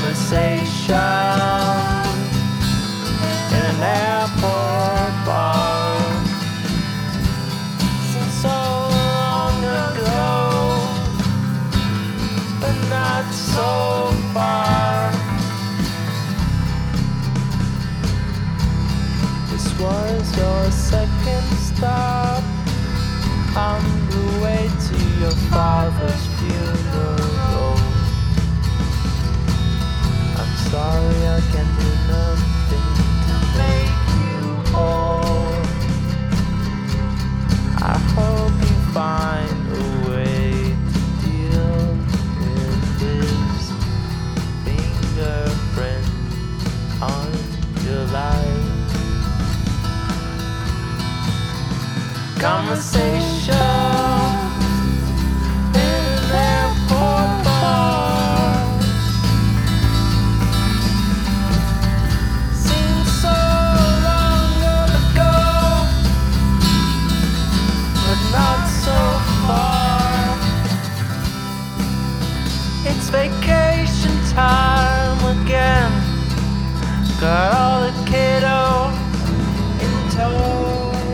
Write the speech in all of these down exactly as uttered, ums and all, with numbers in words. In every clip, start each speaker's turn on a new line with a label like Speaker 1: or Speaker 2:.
Speaker 1: conversation in an airport bar. Seems so long ago, but not so far. This was your second stop on the way to your father's funeral. I'm sorry I can do nothing to make you whole. I hope you find a way to deal with this fingerprint on your life. Conversation in an airport bar seems so long ago, but not so far. It's vacation time again. Got all the kiddo in tow.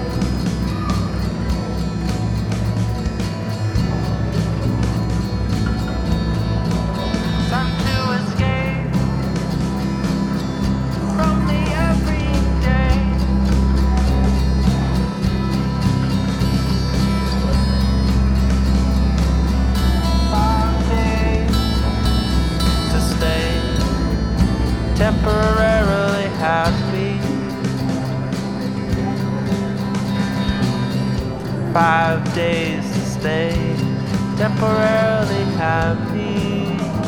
Speaker 1: Temporarily happy. Five days to stay. Temporarily happy.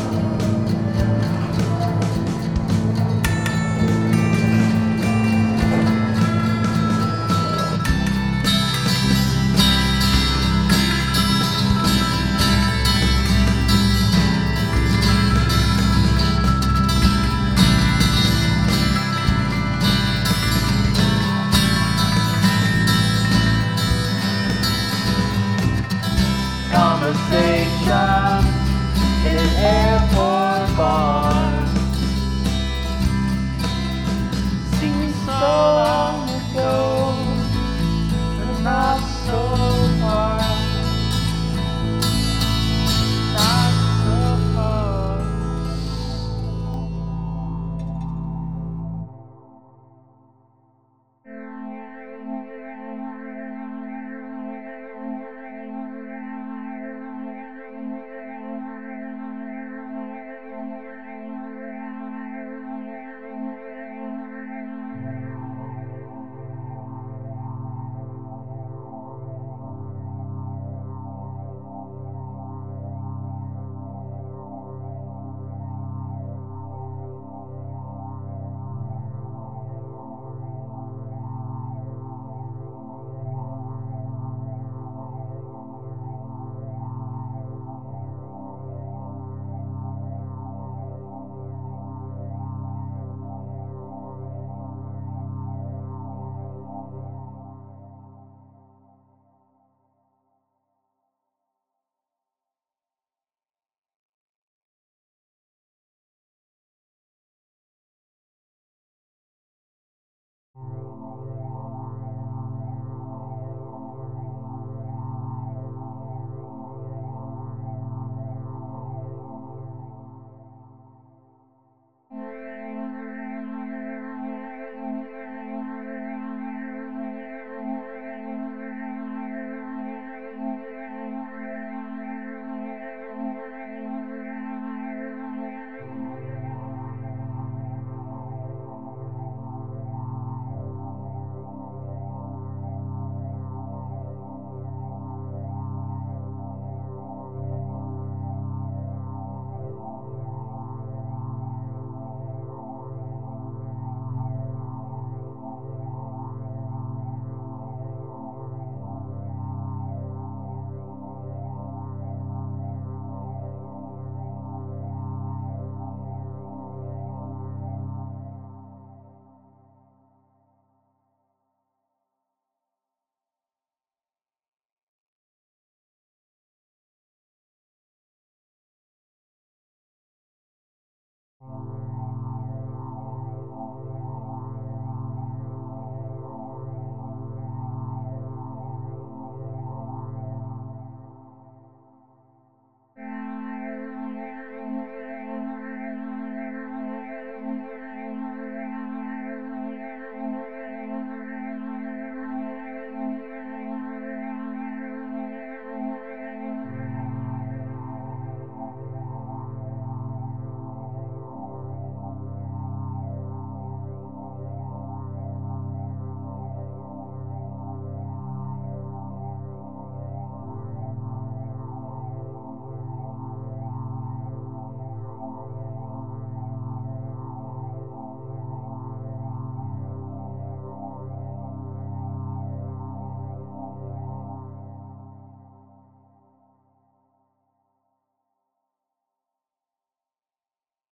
Speaker 1: Conversation in an airport bar seems so long ago, but not so far. Not so far.